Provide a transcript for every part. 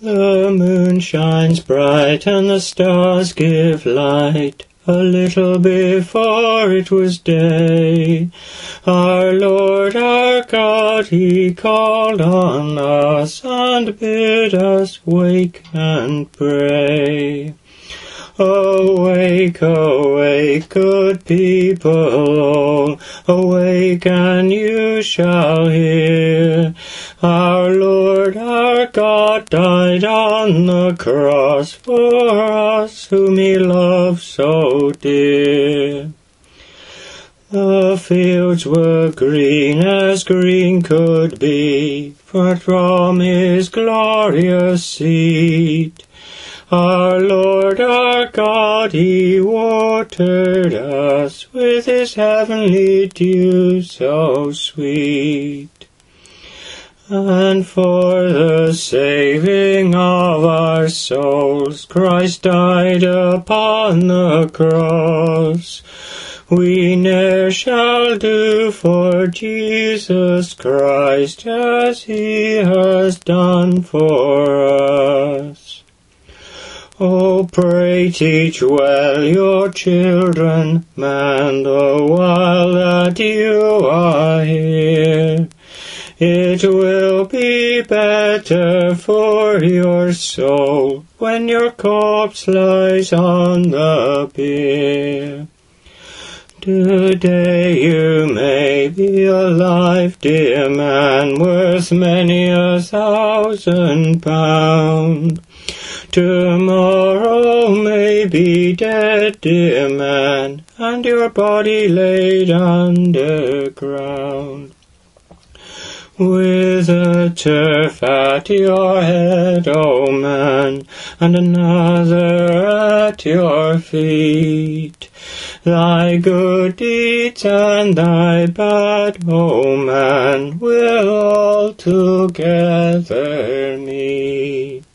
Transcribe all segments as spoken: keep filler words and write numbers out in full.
The moon shines bright and the stars give light. A little before it was day, our Lord, our God, He called on us and bid us wake and pray. Awake, awake, good people all, awake and you shall hear. Our Lord, our God, died on the cross for us whom He loved so dear. The fields were green as green could be, for from His glorious seat our Lord, our God, He watered us with His heavenly dew so sweet. And for the saving of our souls, Christ died upon the cross. We ne'er shall do for Jesus Christ as He has done for us. Oh, pray teach well your children, man, the while that you are here. It will be better for your soul when your corpse lies on the bier. Today you may be alive, dear man, worth many a thousand pound. Tomorrow may be dead, dear man, and your body laid underground. With a turf at your head, O man, and another at your feet, thy good deeds and thy bad, O man, will all together meet.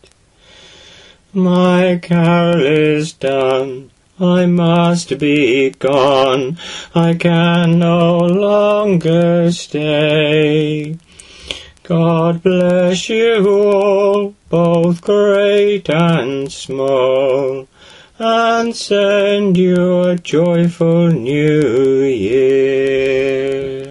My carol is done, I must be gone, I can no longer stay. God bless you all, both great and small, and send you a joyful new year.